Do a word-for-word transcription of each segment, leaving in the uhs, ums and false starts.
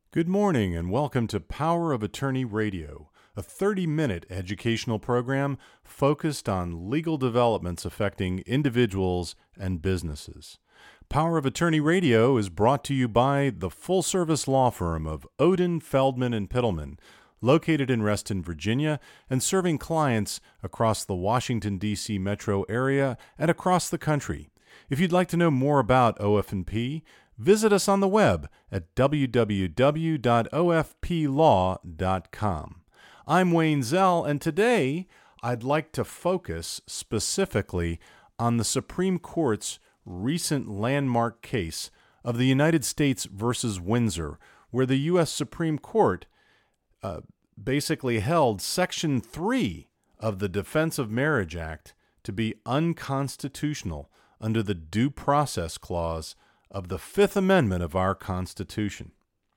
Good morning and welcome to Power of Attorney Radio, a thirty-minute educational program focused on legal developments affecting individuals and businesses. Power of Attorney Radio is brought to you by the full-service law firm of Odin, Feldman, and Pittleman, located in Reston, Virginia, and serving clients across the Washington, D C metro area and across the country. If you'd like to know more about O F and P, visit us on the web at w w w dot o f p law dot com. I'm Wayne Zell, and today I'd like to focus specifically on the Supreme Court's recent landmark case of the United States versus Windsor, where the U S Supreme Court uh, basically held Section three of the Defense of Marriage Act to be unconstitutional under the Due Process Clause of the Fifth Amendment of our Constitution.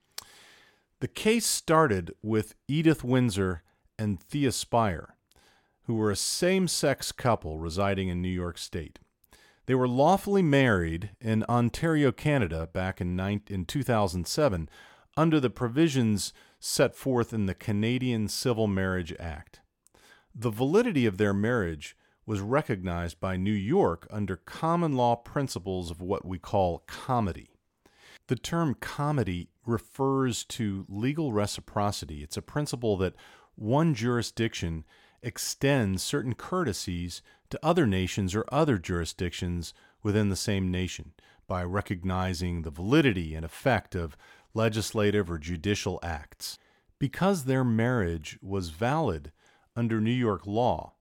The case started with Edith Windsor and Thea Spire, who were a same-sex couple residing in New York State. They were lawfully married in Ontario, Canada, back in, in two thousand seven under the provisions set forth in the Canadian Civil Marriage Act. The validity of their marriage was recognized by New York under common law principles of what we call comity. The term comity refers to legal reciprocity. It's a principle that one jurisdiction extends certain courtesies to other nations or other jurisdictions within the same nation by recognizing the validity and effect of legislative or judicial acts. Because their marriage was valid under New York law,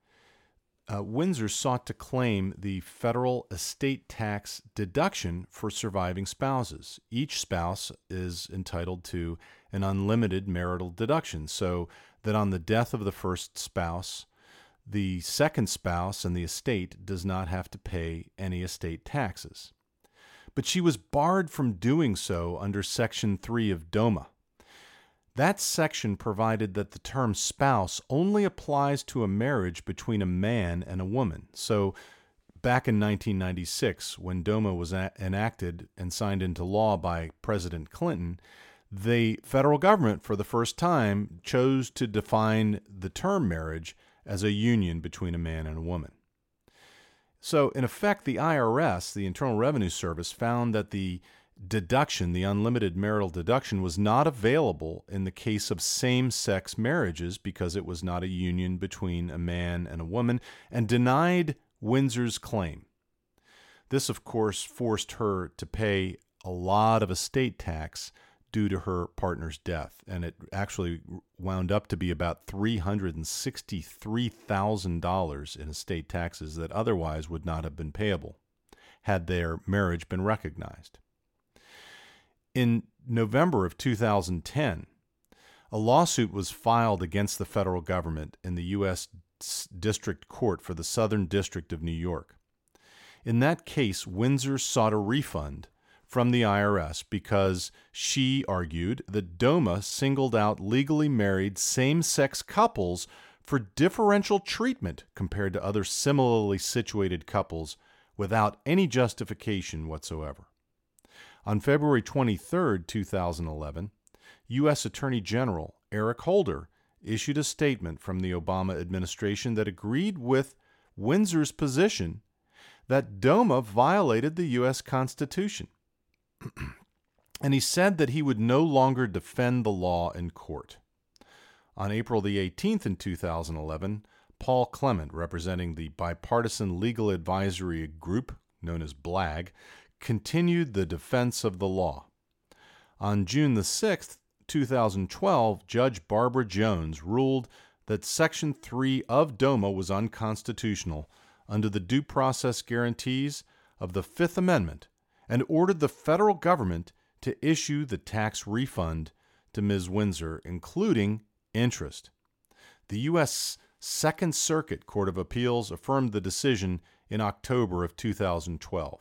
Uh, Windsor sought to claim the federal estate tax deduction for surviving spouses. Each spouse is entitled to an unlimited marital deduction, so that on the death of the first spouse, the second spouse and the estate does not have to pay any estate taxes. But she was barred from doing so under Section three of DOMA. That section provided that the term spouse only applies to a marriage between a man and a woman. So back in nineteen ninety-six, when DOMA was a- enacted and signed into law by President Clinton, the federal government, for the first time, chose to define the term marriage as a union between a man and a woman. So in effect, the I R S, the Internal Revenue Service, found that the deduction, the unlimited marital deduction, was not available in the case of same-sex marriages because it was not a union between a man and a woman, and denied Windsor's claim. This, of course, forced her to pay a lot of estate tax due to her partner's death, and it actually wound up to be about three hundred sixty-three thousand dollars in estate taxes that otherwise would not have been payable had their marriage been recognized. In November of two thousand ten, a lawsuit was filed against the federal government in the U S District Court for the Southern District of New York. In that case, Windsor sought a refund from the I R S because she argued that DOMA singled out legally married same-sex couples for differential treatment compared to other similarly situated couples without any justification whatsoever. On February twenty-third, two thousand eleven, U S Attorney General Eric Holder issued a statement from the Obama administration that agreed with Windsor's position that DOMA violated the U S Constitution. And he said that he would no longer defend the law in court. On April the eighteenth in two thousand eleven, Paul Clement, representing the Bipartisan Legal Advisory Group, known as BLAG, continued the defense of the law. On June the sixth, two thousand twelve, Judge Barbara Jones ruled that Section three of DOMA was unconstitutional under the due process guarantees of the Fifth Amendment and ordered the federal government to issue the tax refund to Miz Windsor, including interest. The U S Second Circuit Court of Appeals affirmed the decision in October of two thousand twelve.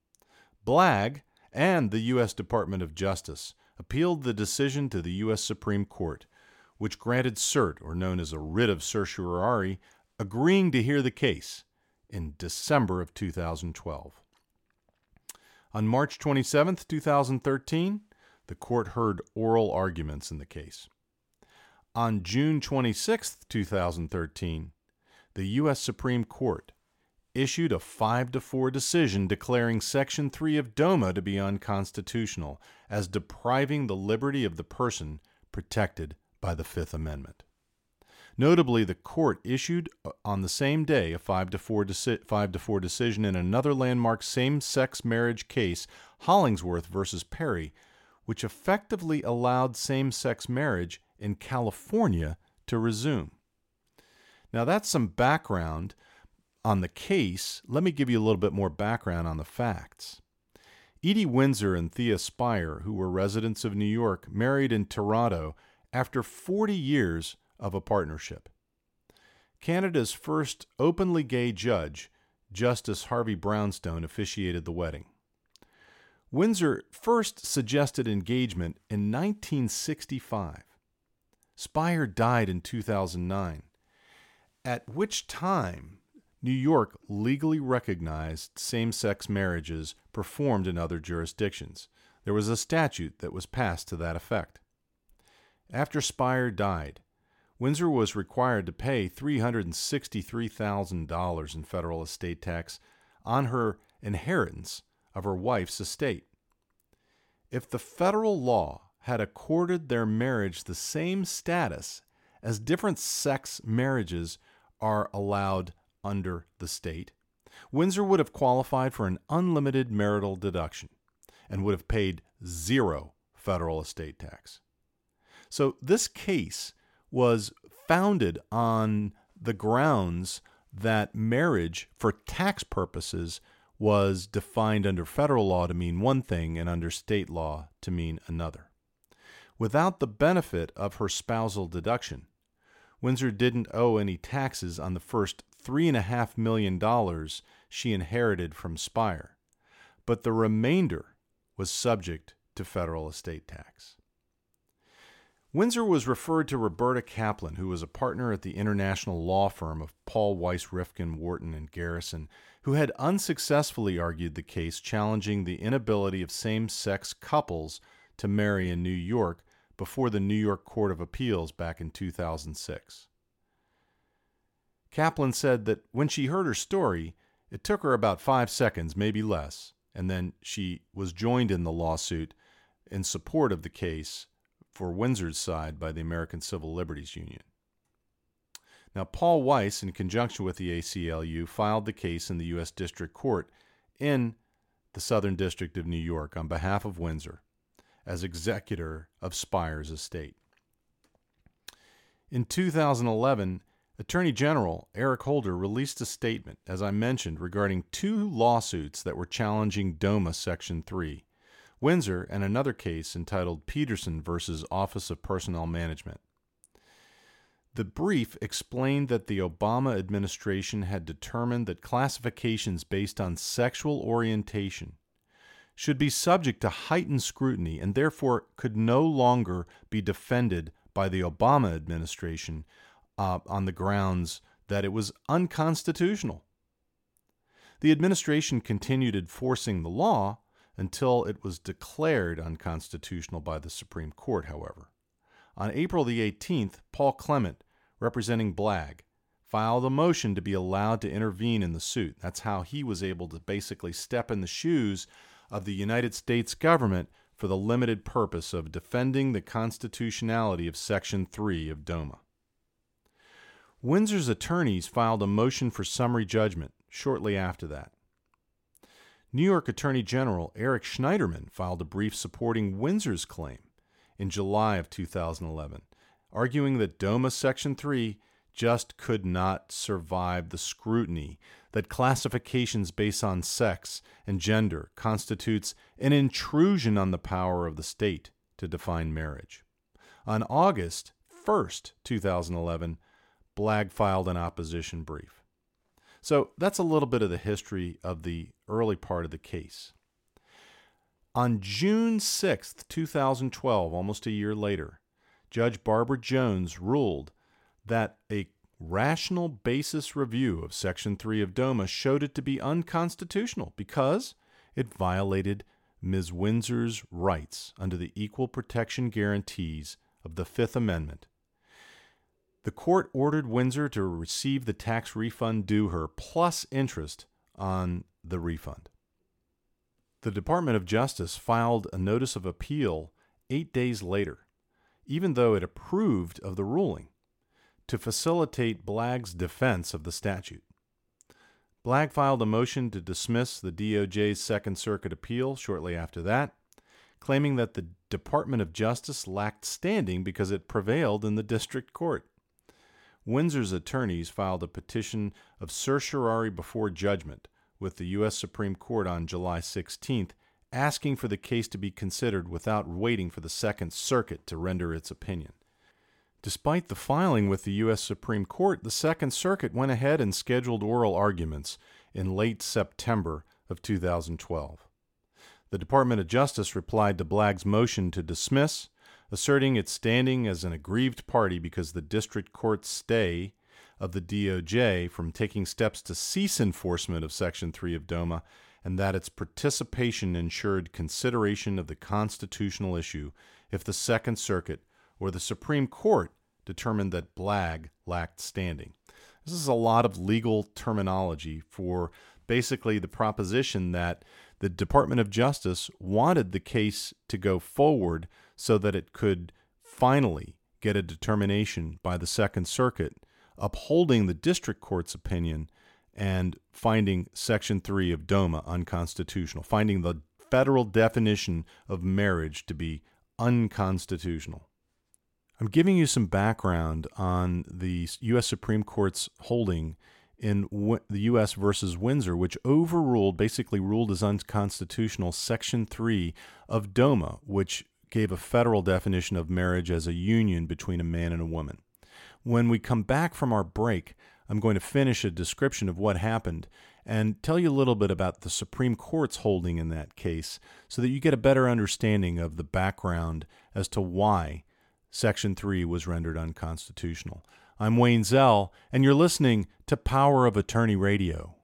BLAG and the U S Department of Justice appealed the decision to the U S Supreme Court, which granted cert, or known as a writ of certiorari, agreeing to hear the case in December of two thousand twelve. On March twenty-seventh, two thousand thirteen, the court heard oral arguments in the case. On June twenty-sixth, two thousand thirteen, the U S Supreme Court issued a five to four decision declaring Section three of DOMA to be unconstitutional as depriving the liberty of the person protected by the Fifth Amendment. Notably, the court issued on the same day a five to four deci- five to four decision in another landmark same-sex marriage case, Hollingsworth versus Perry, which effectively allowed same-sex marriage in California to resume. Now, that's some background on the case. Let me give you a little bit more background on the facts. Edie Windsor and Thea Spire, who were residents of New York, married in Toronto after forty years of a partnership. Canada's first openly gay judge, Justice Harvey Brownstone, officiated the wedding. Windsor first suggested engagement in nineteen sixty-five. Spire died in two thousand nine, at which time New York legally recognized same-sex marriages performed in other jurisdictions. There was a statute that was passed to that effect. After Spire died, Windsor was required to pay three hundred sixty-three thousand dollars in federal estate tax on her inheritance of her wife's estate. If the federal law had accorded their marriage the same status as different sex marriages are allowed under the state, Windsor would have qualified for an unlimited marital deduction and would have paid zero federal estate tax. So this case was founded on the grounds that marriage for tax purposes was defined under federal law to mean one thing and under state law to mean another. Without the benefit of her spousal deduction, Windsor didn't owe any taxes on the first three and a half million dollars she inherited from Spire, but the remainder was subject to federal estate tax. Windsor was referred to Roberta Kaplan, who was a partner at the international law firm of Paul Weiss Rifkin, Wharton, and Garrison, who had unsuccessfully argued the case challenging the inability of same-sex couples to marry in New York before the New York Court of Appeals back in two thousand six. Kaplan said that when she heard her story, it took her about five seconds, maybe less, and then she was joined in the lawsuit in support of the case for Windsor's side by the American Civil Liberties Union. Now, Paul Weiss, in conjunction with the A C L U, filed the case in the U S District Court in the Southern District of New York on behalf of Windsor as executor of Spire's estate. In two thousand eleven, Attorney General Eric Holder released a statement, as I mentioned, regarding two lawsuits that were challenging DOMA Section three, Windsor and another case entitled Peterson versus Office of Personnel Management. The brief explained that the Obama administration had determined that classifications based on sexual orientation should be subject to heightened scrutiny and therefore could no longer be defended by the Obama administration uh, on the grounds that it was unconstitutional. The administration continued enforcing the law until it was declared unconstitutional by the Supreme Court, however. On April the eighteenth, Paul Clement, representing Blagg, filed a motion to be allowed to intervene in the suit. That's how he was able to basically step in the shoes of the United States government for the limited purpose of defending the constitutionality of Section three of DOMA. Windsor's attorneys filed a motion for summary judgment shortly after that. New York Attorney General Eric Schneiderman filed a brief supporting Windsor's claim in July of two thousand eleven, arguing that DOMA Section three just could not survive the scrutiny that classifications based on sex and gender constitutes an intrusion on the power of the state to define marriage. On August first, two thousand eleven, Blagg filed an opposition brief. So that's a little bit of the history of the early part of the case. On June sixth, two thousand twelve, almost a year later, Judge Barbara Jones ruled that a rational basis review of Section three of DOMA showed it to be unconstitutional because it violated Miz Windsor's rights under the equal protection guarantees of the Fifth Amendment. The court ordered Windsor to receive the tax refund due her plus interest on the refund. The Department of Justice filed a notice of appeal eight days later, even though it approved of the ruling, to facilitate Blagg's defense of the statute. Blagg filed a motion to dismiss the D O J's Second Circuit appeal shortly after that, claiming that the Department of Justice lacked standing because it prevailed in the district court. Windsor's attorneys filed a petition of certiorari before judgment with the U S Supreme Court on July sixteenth, asking for the case to be considered without waiting for the Second Circuit to render its opinion. Despite the filing with the U S Supreme Court, the Second Circuit went ahead and scheduled oral arguments in late September of two thousand twelve. The Department of Justice replied to Blagg's motion to dismiss, asserting its standing as an aggrieved party because the district court's stay of the D O J from taking steps to cease enforcement of Section three of DOMA, and that its participation ensured consideration of the constitutional issue if the Second Circuit or the Supreme Court determined that Blagg lacked standing. This is a lot of legal terminology for basically the proposition that the Department of Justice wanted the case to go forward so that it could finally get a determination by the Second Circuit upholding the district court's opinion and finding Section three of DOMA unconstitutional, finding the federal definition of marriage to be unconstitutional. I'm giving you some background on the U S Supreme Court's holding in w- the U S versus Windsor, which overruled, basically ruled as unconstitutional, Section three of DOMA, which gave a federal definition of marriage as a union between a man and a woman. When we come back from our break, I'm going to finish a description of what happened and tell you a little bit about the Supreme Court's holding in that case so that you get a better understanding of the background as to why Section three was rendered unconstitutional. I'm Wayne Zell, and you're listening to Power of Attorney Radio.